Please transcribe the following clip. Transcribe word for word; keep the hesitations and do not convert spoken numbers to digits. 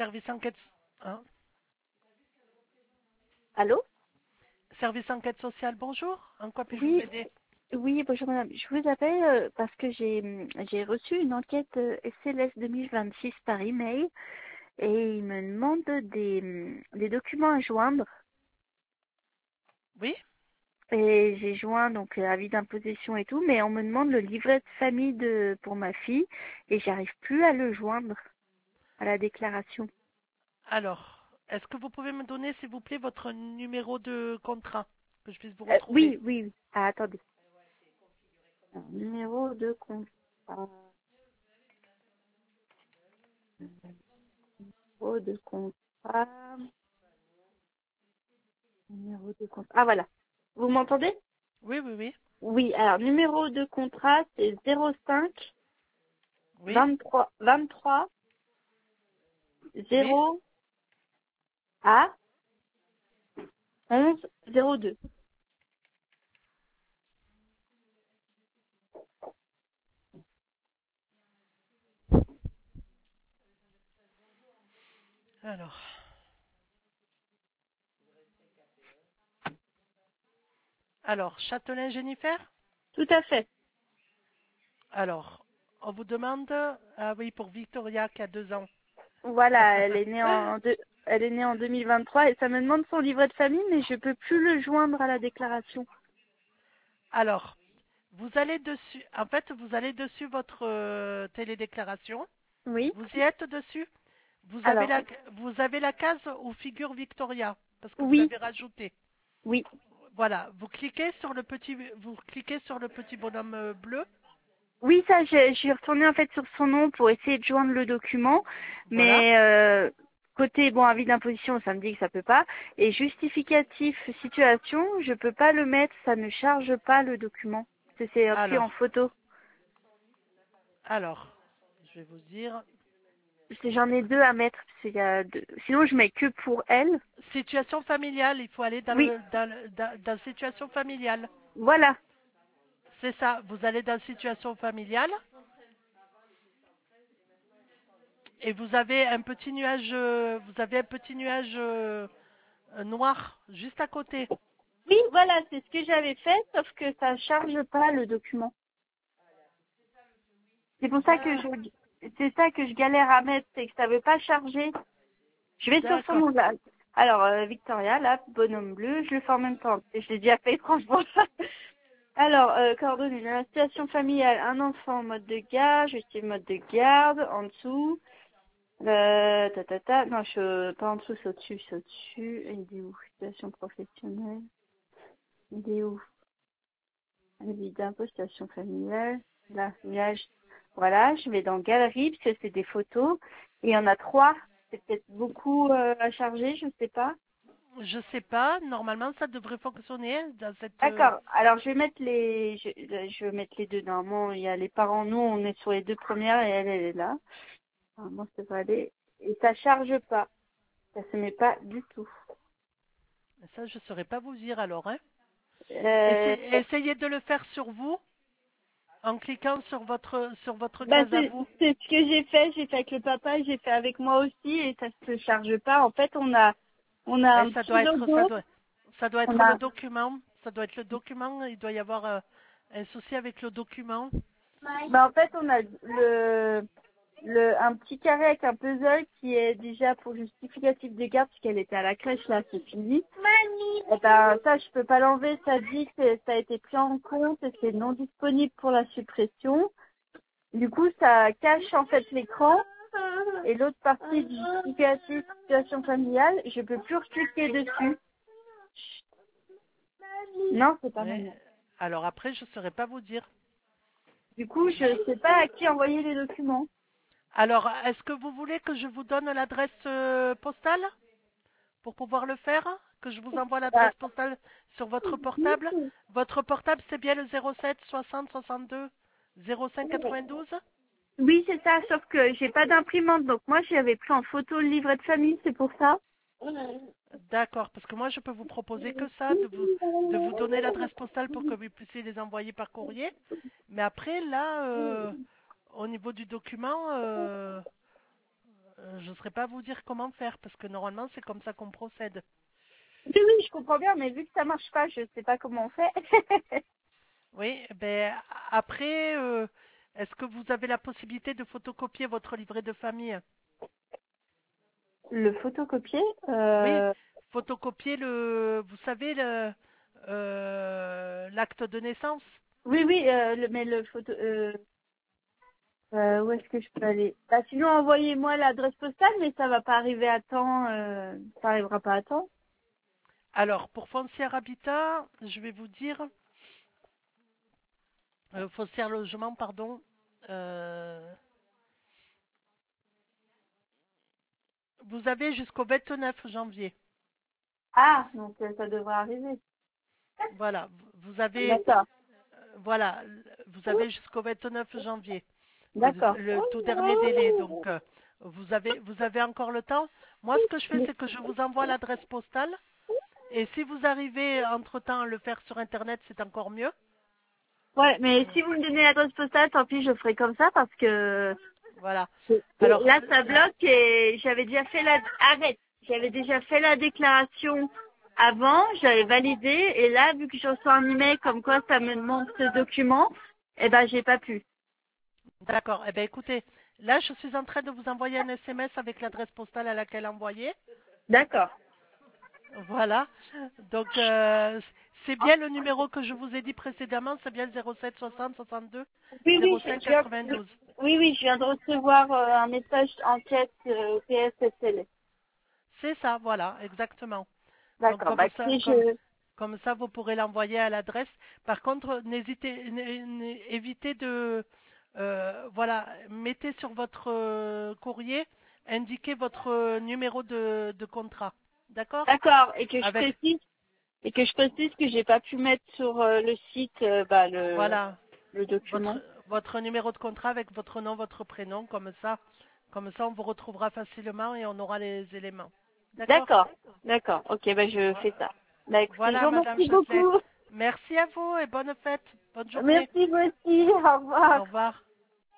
service enquête, hein, Allô? service enquête sociale, bonjour. En quoi puis-je vous Oui, aider? oui, bonjour madame. Je vous appelle euh, parce que j'ai hum, j'ai reçu une enquête euh, S L S deux mille vingt-six par email et il me demande des, hum, des documents à joindre. Oui? Et j'ai joint donc euh, avis d'imposition et tout, mais on me demande le livret de famille de pour ma fille et j'arrive plus à le joindre à la déclaration. Alors, est-ce que vous pouvez me donner, s'il vous plaît, votre numéro de contrat, que je puisse vous Euh, retrouver? oui, oui, oui. Ah, attendez. Alors, numéro de compte. Numéro de contrat. Numéro de compte. Ah voilà. Vous m'entendez? Oui, oui, oui. Oui, alors numéro de contrat, c'est zéro cinq Oui? vingt-trois vingt-trois Oui? zéro A onze zéro deux. Alors, alors, Châtelain Jennifer? Tout à fait. Alors, on vous demande, ah oui, pour Victoria qui a deux ans. Voilà, elle est née en deux, elle est née en deux mille vingt-trois et ça me demande son livret de famille, mais je peux plus le joindre à la déclaration. Alors, vous allez dessus, en fait, vous allez dessus votre euh, télédéclaration. Oui. Vous y êtes dessus? Vous avez Alors, la, vous avez la case où figure Victoria, parce que vous oui, l'avez rajouté. oui, Voilà, vous cliquez sur le petit, vous cliquez sur le petit bonhomme euh, bleu. oui, ça, j'ai- je suis retournée en fait sur son nom pour essayer de joindre le document, Voilà. mais euh, côté bon avis d'imposition, ça me dit que ça peut pas, et justificatif situation, je peux pas le mettre, ça ne charge pas le document, c'est c'est pris en Alors, photo. alors, je vais vous dire, C'est- J'en ai deux à mettre, parce qu'il y a deux- sinon je mets que pour elle. situation familiale. Il faut aller dans Oui, le, dans, le- dans, dans situation familiale. voilà, C'est ça. Vous allez dans situation familiale et vous avez un petit nuage, euh, vous avez un petit nuage euh, euh, noir juste à côté. oui, voilà, c'est ce que j'avais fait, sauf que ça charge pas le document. C'est pour ça que D'a- je, c'est ça que je galère à mettre, c'est que ça veut pas charger. Je vais sur son D'accord. nom là. Alors, euh, Victoria, là, bonhomme bleu, je le fais en même temps. Et je l'ai déjà fait, franchement. Alors, euh, coordonnées de la situation familiale, un enfant en mode de garde, je suis mode de garde, en dessous. Euh, ta, ta, ta. Non, je, pas en dessous, c'est au-dessus, c'est au-dessus. Il est où? Situation professionnelle. Il est où? Avis d'impôt, situation familiale. Là, nuage. Voilà, je vais dans galerie, parce que c'est des photos. Et il y en a trois. C'est peut-être beaucoup euh, à charger, je sais pas. Je sais pas. Normalement, ça devrait fonctionner dans cette. euh, D'accord. Alors, je vais mettre les, je, je vais mettre les deux. Normalement, il y a les parents. Nous, on est sur les deux premières et elle, elle est là. Normalement, ça devrait aller. Et ça charge pas. Ça se met pas du tout. Ça, je saurais pas vous dire alors. Hein. Euh, Essayez, essayez de le faire sur vous en cliquant sur votre sur votre bah, case à c'est, vous. c'est ce que j'ai fait. J'ai fait avec le papa, j'ai fait avec moi aussi et ça se charge pas. En fait, on a, on a Et un ça petit doit être ça logo. doit ça doit On être le a, document. Ça doit être le document. Il doit y avoir euh, un souci avec le document. bah, en fait, on a le, le, un petit carré avec un puzzle qui est déjà pour justificatif de garde parce qu'elle était à la crèche là, c'est fini. Eh ben, ça, je peux pas l'enlever. Ça dit que ça a été pris en compte et c'est non disponible pour la suppression. Du coup, ça cache en fait l'écran et l'autre partie du justificatif situation familiale, je peux plus cliquer dessus. Non, c'est pas Ouais. maman. Alors après, je saurais pas vous dire. Du coup, je sais pas à qui envoyer les documents. Alors, est-ce que vous voulez que je vous donne l'adresse euh, postale pour pouvoir le faire? Que je vous envoie Ah, l'adresse postale sur votre portable? Votre portable, c'est bien le zéro sept soixante soixante-deux zéro cinq quatre-vingt-douze? oui, c'est ça, sauf que j'ai pas d'imprimante, donc moi j'avais pris en photo le livret de famille, c'est pour ça. D'accord, parce que moi je peux vous proposer que ça, de vous, de vous donner l'adresse postale pour que vous puissiez les envoyer par courrier. Mais après, là, euh, au niveau du document, euh, euh, je ne saurais pas vous dire comment faire parce que normalement c'est comme ça qu'on procède. Oui, oui, je comprends bien, mais vu que ça marche pas, je sais pas comment on fait. Oui, ben après, euh, est-ce que vous avez la possibilité de photocopier votre livret de famille? Le photocopier, Oui, euh, photocopier le, vous savez le, euh, l'acte de naissance. oui, oui, euh, le, mais le photo, euh, euh, où est-ce que je peux aller? Bah, sinon, envoyez-moi l'adresse postale, mais ça va pas arriver à temps, euh, ça arrivera pas à temps. Alors pour Foncière Habitat, je vais vous dire, euh, Foncière Logement, pardon. euh, Vous avez jusqu'au vingt-neuf janvier. Ah, donc euh, ça devrait arriver. Voilà, vous avez, D'accord, voilà, vous avez jusqu'au vingt-neuf janvier. C'est d'accord. le tout dernier délai, donc euh, vous avez, vous avez encore le temps. Moi, ce que je fais, c'est que je vous envoie l'adresse postale. Et si vous arrivez entre-temps à le faire sur Internet, c'est encore mieux. Ouais, mais si vous me donnez l'adresse postale, tant pis, je ferai comme ça parce que Voilà. Alors, là, ça bloque et j'avais déjà fait la... Arrête. J'avais déjà fait la déclaration avant, j'avais validé et là, vu que je reçois un email comme quoi ça me demande ce document, eh ben, j'ai pas pu. d'accord. Eh bien, écoutez, là, je suis en train de vous envoyer un S M S avec l'adresse postale à laquelle envoyer. D'accord. Voilà. Donc, euh, c'est bien le numéro que je vous ai dit précédemment, c'est bien le zéro sept soixante soixante-deux Oui, oui, je, zéro cinq je viens, quatre-vingt-douze. oui, oui, je viens de recevoir euh, un message enquête euh, P S S L. C'est ça, voilà, exactement. Donc, D'accord. comme Bah, ça, si comme, je... comme ça, vous pourrez l'envoyer à l'adresse. Par contre, n'hésitez, n- n- évitez de, euh, voilà, mettez sur votre euh, courrier, indiquez votre euh, numéro de, de contrat. D'accord? D'accord. Et que je Avec, précise, et que je précise que j'ai pas pu mettre sur euh, le site, euh, bah, le, voilà, le document. votre, votre numéro de contrat avec votre nom, votre prénom, comme ça, comme ça, on vous retrouvera facilement et on aura les éléments. D'accord? D'accord, d'accord. Ok, bah je Vo- fais ça. Bah écoutez, je Voilà, vous Madame remercie Châtelet. beaucoup. Merci à vous et bonne fête. Bonne journée. Merci vous aussi. Au revoir. Au revoir.